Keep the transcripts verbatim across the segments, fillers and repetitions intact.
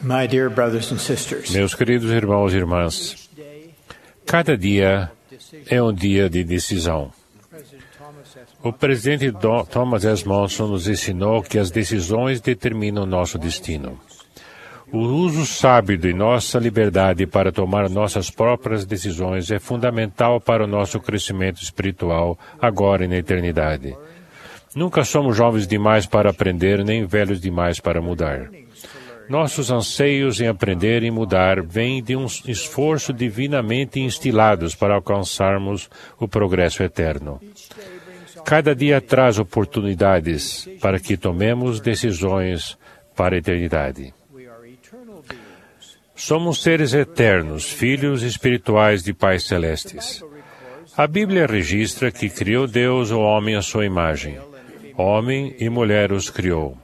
My dear brothers and sisters, Meus queridos irmãos e irmãs, cada dia é um dia de decisão. O presidente Do- Thomas S. Monson nos ensinou que as decisões determinam nosso destino. O uso sábio de nossa liberdade para tomar nossas próprias decisões é fundamental para o nosso crescimento espiritual agora e na eternidade. Nunca somos jovens demais para aprender, nem velhos demais para mudar. Nossos anseios em aprender e mudar vêm de um esforço divinamente instilados para alcançarmos o progresso eterno. Cada dia traz oportunidades para que tomemos decisões para a eternidade. Somos seres eternos, filhos espirituais de pais celestes. A Bíblia registra que criou Deus o homem à sua imagem. Homem e mulher os criou.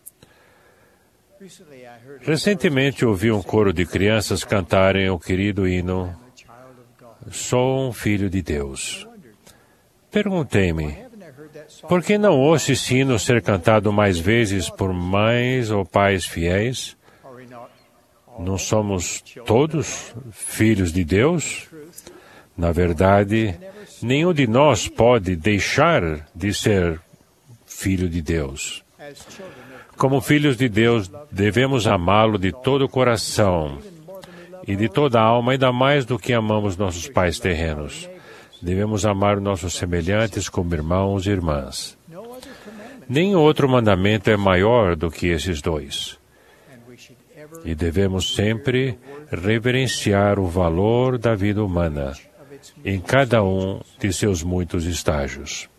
Recentemente ouvi um coro de crianças cantarem o querido hino Sou um filho de Deus. Perguntei-me, por que não ouço esse hino ser cantado mais vezes por mães ou pais fiéis? Não somos todos filhos de Deus? Na verdade, nenhum de nós pode deixar de ser filho de Deus. Como filhos de Deus, devemos amá-lo de todo o coração e de toda a alma, ainda mais do que amamos nossos pais terrenos. Devemos amar nossos semelhantes como irmãos e irmãs. Nenhum outro mandamento é maior do que esses dois. E devemos sempre reverenciar o valor da vida humana em cada um de seus muitos estágios.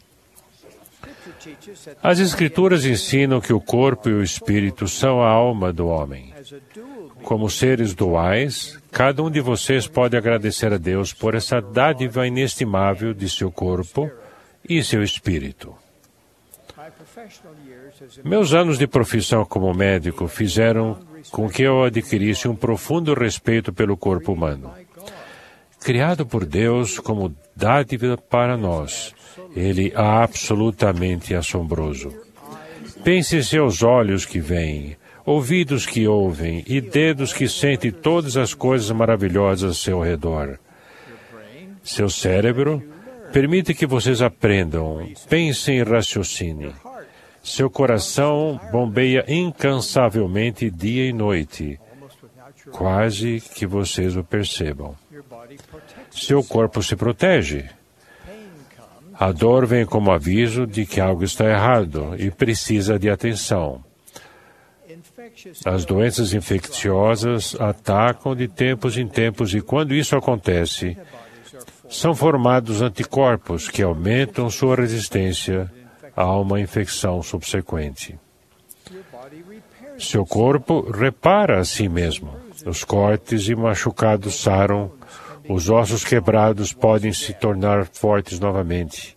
As Escrituras ensinam que o corpo e o espírito são a alma do homem. Como seres duais, cada um de vocês pode agradecer a Deus por essa dádiva inestimável de seu corpo e seu espírito. Meus anos de profissão como médico fizeram com que eu adquirisse um profundo respeito pelo corpo humano. Criado por Deus como dádiva para nós, ele é absolutamente assombroso. Pense em seus olhos que veem, ouvidos que ouvem e dedos que sentem todas as coisas maravilhosas ao seu redor. Seu cérebro permite que vocês aprendam, pensem e raciocinem. Seu coração bombeia incansavelmente dia e noite, quase que vocês o percebam. Seu corpo se protege. A dor vem como aviso de que algo está errado e precisa de atenção. As doenças infecciosas atacam de tempos em tempos e, quando isso acontece, são formados anticorpos que aumentam sua resistência a uma infecção subsequente. Seu corpo repara a si mesmo. Os cortes e machucados saram. Os ossos quebrados podem se tornar fortes novamente.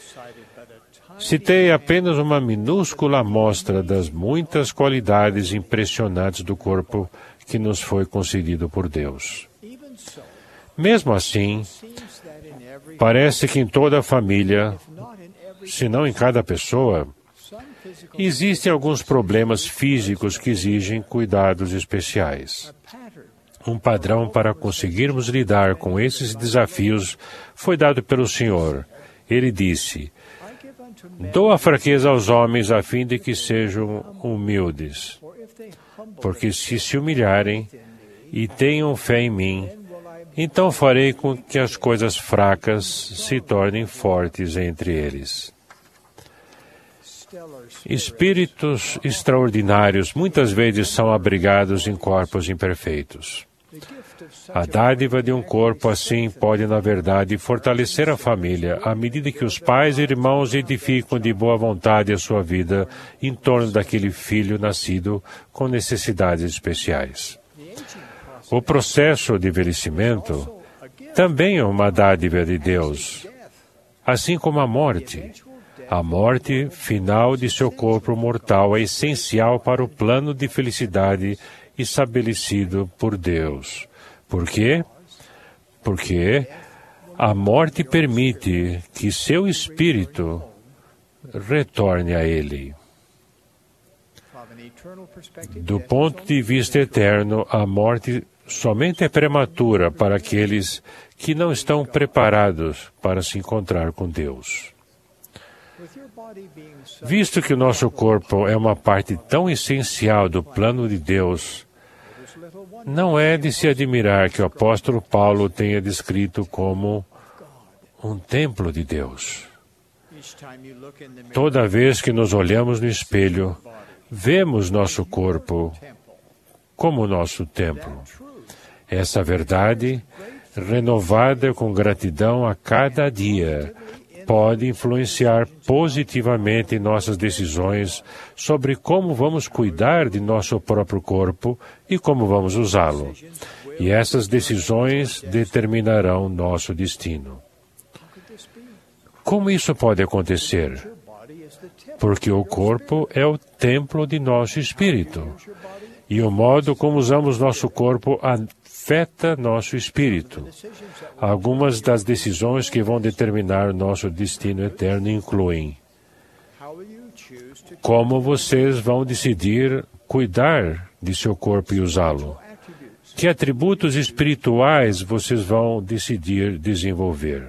Citei apenas uma minúscula amostra das muitas qualidades impressionantes do corpo que nos foi concedido por Deus. Mesmo assim, parece que em toda a família, se não em cada pessoa, existem alguns problemas físicos que exigem cuidados especiais. Um padrão para conseguirmos lidar com esses desafios foi dado pelo Senhor. Ele disse, dou a fraqueza aos homens a fim de que sejam humildes, porque se se humilharem e tenham fé em mim, então farei com que as coisas fracas se tornem fortes entre eles. Espíritos extraordinários muitas vezes são abrigados em corpos imperfeitos. A dádiva de um corpo assim pode, na verdade, fortalecer a família à medida que os pais e irmãos edificam de boa vontade a sua vida em torno daquele filho nascido com necessidades especiais. O processo de envelhecimento também é uma dádiva de Deus, assim como a morte. A morte final de seu corpo mortal é essencial para o plano de felicidade estabelecido por Deus. Por quê? Porque a morte permite que seu espírito retorne a Ele. Do ponto de vista eterno, a morte somente é prematura para aqueles que não estão preparados para se encontrar com Deus. Visto que o nosso corpo é uma parte tão essencial do plano de Deus, não é de se admirar que o apóstolo Paulo tenha descrito como um templo de Deus. Toda vez que nos olhamos no espelho, vemos nosso corpo como nosso templo. Essa verdade, renovada com gratidão a cada dia, pode influenciar positivamente nossas decisões sobre como vamos cuidar de nosso próprio corpo e como vamos usá-lo. E essas decisões determinarão nosso destino. Como isso pode acontecer? Porque o corpo é o templo de nosso espírito. E o modo como usamos nosso corpo afeta nosso espírito. Algumas das decisões que vão determinar nosso destino eterno incluem: como vocês vão decidir cuidar de seu corpo e usá-lo? Que atributos espirituais vocês vão decidir desenvolver?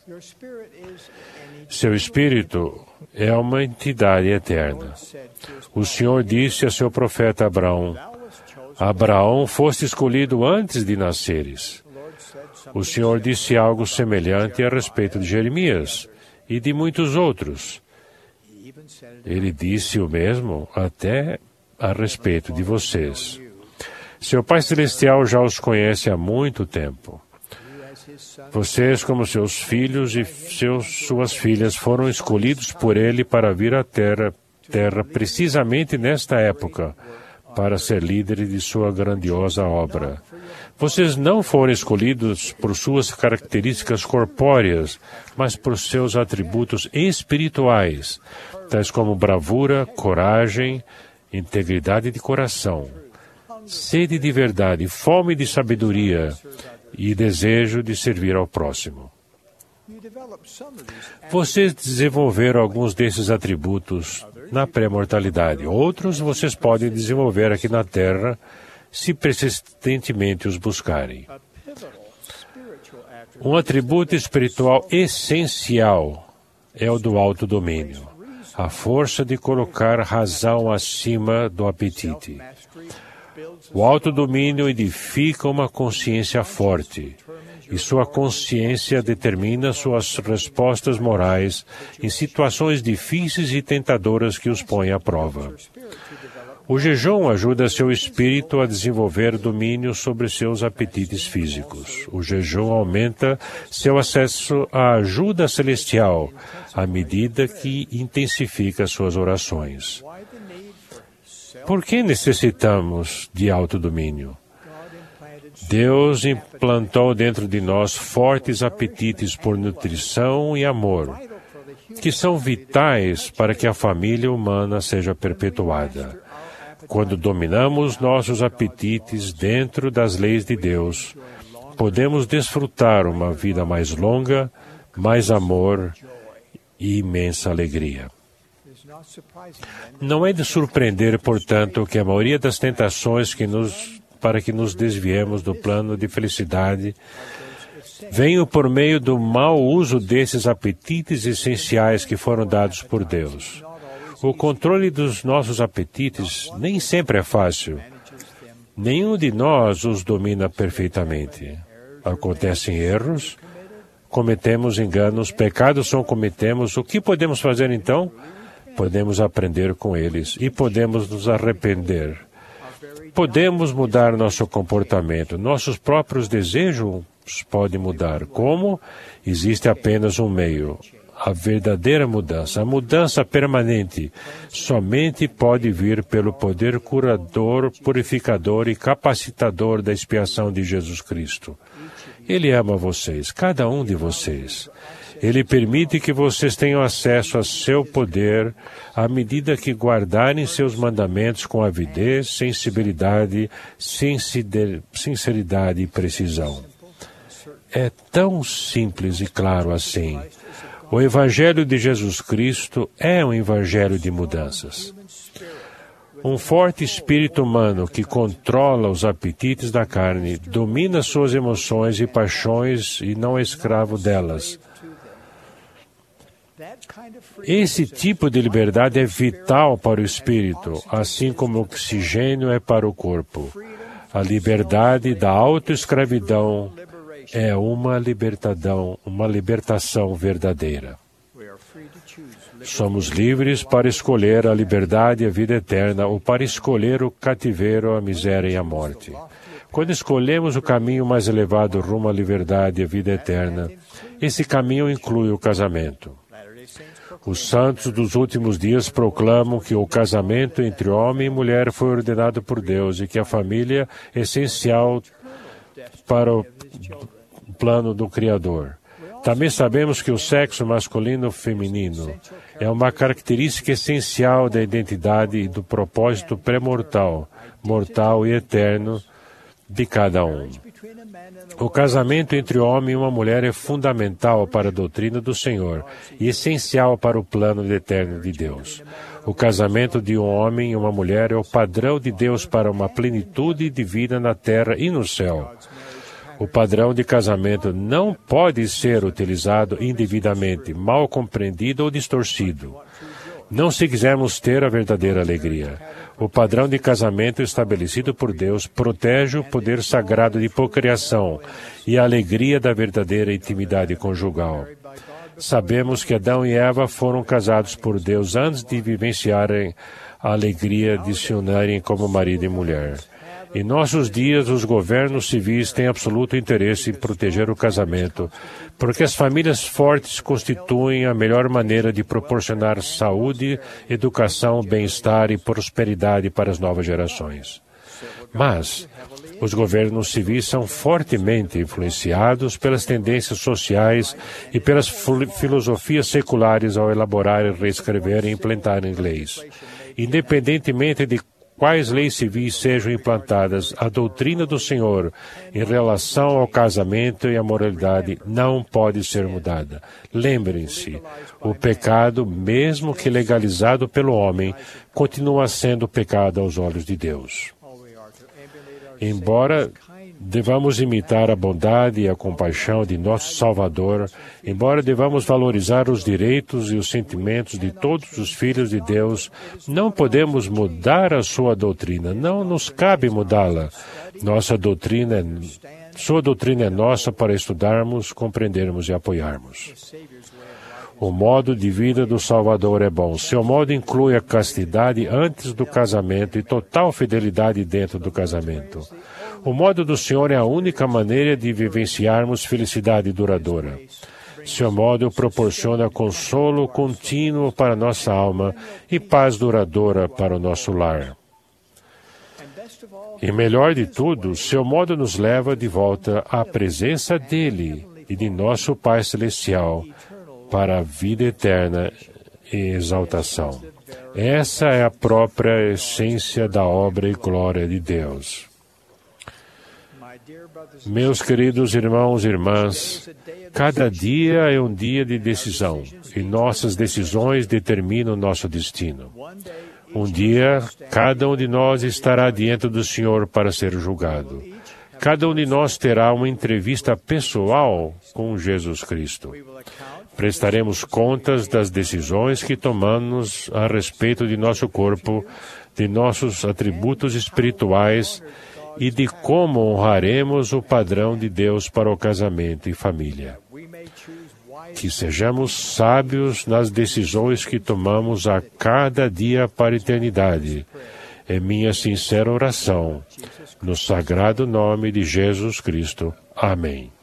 Seu espírito é uma entidade eterna. O Senhor disse a seu profeta Abraão: Abraão, foste escolhido antes de nasceres. O Senhor disse algo semelhante a respeito de Jeremias e de muitos outros. Ele disse o mesmo até a respeito de vocês. Seu Pai Celestial já os conhece há muito tempo. Vocês, como seus filhos e seus, suas filhas, foram escolhidos por Ele para vir à terra, terra precisamente nesta época, para ser líderes de sua grandiosa obra. Vocês não foram escolhidos por suas características corpóreas, mas por seus atributos espirituais, tais como bravura, coragem, integridade de coração, sede de verdade, fome de sabedoria e desejo de servir ao próximo. Vocês desenvolveram alguns desses atributos na pré-mortalidade. Outros vocês podem desenvolver aqui na Terra se persistentemente os buscarem. Um atributo espiritual essencial é o do autodomínio, a força de colocar razão acima do apetite. O autodomínio edifica uma consciência forte, e sua consciência determina suas respostas morais em situações difíceis e tentadoras que os põem à prova. O jejum ajuda seu espírito a desenvolver domínio sobre seus apetites físicos. O jejum aumenta seu acesso à ajuda celestial à medida que intensifica suas orações. Por que necessitamos de autodomínio? Deus implantou dentro de nós fortes apetites por nutrição e amor, que são vitais para que a família humana seja perpetuada. Quando dominamos nossos apetites dentro das leis de Deus, podemos desfrutar uma vida mais longa, mais amor e imensa alegria. Não é de surpreender, portanto, que a maioria das tentações que nos, para que nos desviemos do plano de felicidade venham por meio do mau uso desses apetites essenciais que foram dados por Deus. O controle dos nossos apetites nem sempre é fácil. Nenhum de nós os domina perfeitamente. Acontecem erros, cometemos enganos, pecados são cometemos. O que podemos fazer então? Podemos aprender com eles e podemos nos arrepender. Podemos mudar nosso comportamento. Nossos próprios desejos podem mudar. Como? Existe apenas um meio. A verdadeira mudança, a mudança permanente, somente pode vir pelo poder curador, purificador e capacitador da expiação de Jesus Cristo. Ele ama vocês, cada um de vocês. Ele permite que vocês tenham acesso a seu poder à medida que guardarem seus mandamentos com avidez, sensibilidade, sinceridade e precisão. É tão simples e claro assim. O Evangelho de Jesus Cristo é um evangelho de mudanças. Um forte espírito humano que controla os apetites da carne, domina suas emoções e paixões e não é escravo delas. Esse tipo de liberdade é vital para o espírito, assim como o oxigênio é para o corpo. A liberdade da autoescravidão é uma libertação, uma libertação verdadeira. Somos livres para escolher a liberdade e a vida eterna ou para escolher o cativeiro, a miséria e a morte. Quando escolhemos o caminho mais elevado rumo à liberdade e à vida eterna, esse caminho inclui o casamento. Os santos dos últimos dias proclamam que o casamento entre homem e mulher foi ordenado por Deus e que a família é essencial para o plano do Criador. Também sabemos que o sexo masculino e feminino é uma característica essencial da identidade e do propósito pré-mortal, mortal e eterno de cada um. O casamento entre homem e uma mulher é fundamental para a doutrina do Senhor e essencial para o plano eterno de Deus. O casamento de um homem e uma mulher é o padrão de Deus para uma plenitude de vida na terra e no céu. O padrão de casamento não pode ser utilizado indevidamente, mal compreendido ou distorcido. Não se quisermos ter a verdadeira alegria. O padrão de casamento estabelecido por Deus protege o poder sagrado de procriação e a alegria da verdadeira intimidade conjugal. Sabemos que Adão e Eva foram casados por Deus antes de vivenciarem a alegria de se unirem como marido e mulher. Em nossos dias, os governos civis têm absoluto interesse em proteger o casamento, porque as famílias fortes constituem a melhor maneira de proporcionar saúde, educação, bem-estar e prosperidade para as novas gerações. Mas os governos civis são fortemente influenciados pelas tendências sociais e pelas filosofias seculares ao elaborar, reescrever e implantar leis. Independentemente de quais leis civis sejam implantadas, a doutrina do Senhor em relação ao casamento e à moralidade não pode ser mudada. Lembrem-se, o pecado, mesmo que legalizado pelo homem, continua sendo pecado aos olhos de Deus. Embora devamos imitar a bondade e a compaixão de nosso Salvador, embora devamos valorizar os direitos e os sentimentos de todos os filhos de Deus, não podemos mudar a sua doutrina, não nos cabe mudá-la. Nossa doutrina, é, sua doutrina é nossa para estudarmos, compreendermos e apoiarmos. O modo de vida do Salvador é bom. Seu modo inclui a castidade antes do casamento e total fidelidade dentro do casamento. O modo do Senhor é a única maneira de vivenciarmos felicidade duradoura. Seu modo proporciona consolo contínuo para nossa alma e paz duradoura para o nosso lar. E melhor de tudo, seu modo nos leva de volta à presença dele e de nosso Pai Celestial para a vida eterna e exaltação. Essa é a própria essência da obra e glória de Deus. Meus queridos irmãos e irmãs, cada dia é um dia de decisão, e nossas decisões determinam nosso destino. Um dia, cada um de nós estará diante do Senhor para ser julgado. Cada um de nós terá uma entrevista pessoal com Jesus Cristo. Prestaremos contas das decisões que tomamos a respeito de nosso corpo, de nossos atributos espirituais e de como honraremos o padrão de Deus para o casamento e família. Que sejamos sábios nas decisões que tomamos a cada dia para a eternidade. É minha sincera oração, no sagrado nome de Jesus Cristo. Amém.